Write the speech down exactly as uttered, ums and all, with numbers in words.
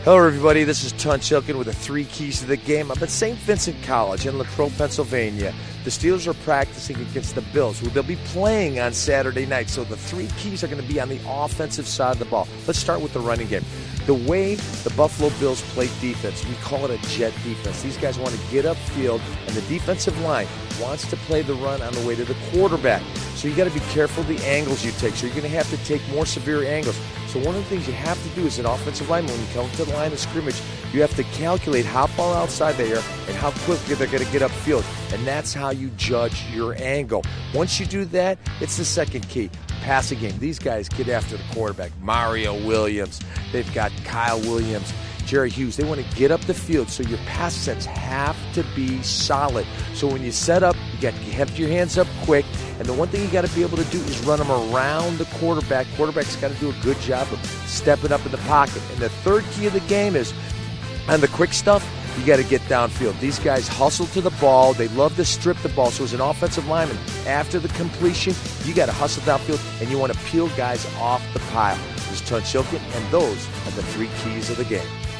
Hello, everybody. This is Tun Chilkin with the three keys to the game. I'm at Saint Vincent College in Latrobe, Pennsylvania. The Steelers are practicing against the Bills, who they'll be playing on Saturday night. So the three keys are going to be on the offensive side of the ball. Let's start with the running game. The way the Buffalo Bills play defense, we call it a jet defense. These guys want to get upfield, and the defensive line wants to play the run on the way to the quarterback. So you got to be careful the angles you take. So you're going to have to take more severe angles. So one of the things you have to do as an offensive lineman, when you come to the line of scrimmage, you have to calculate how far outside they are and how quickly they're going to get upfield. And that's how you judge your angle. Once you do that, it's the second key. Passing game. These guys get after the quarterback. Mario Williams. They've got Kyle Williams, Jerry Hughes. They want to get up the field, so your pass sets have to be solid. So when you set up, you got to have your hands up quick. And the one thing you got to be able to do is run them around the quarterback. Quarterback's got to do a good job of stepping up in the pocket. And the third key of the game is on the quick stuff, you got to get downfield. These guys hustle to the ball. They love to strip the ball. So as an offensive lineman, after the completion, you got to hustle downfield, and you want to peel guys off the pile. This is Tun Chilkin, and those are the three keys of the game.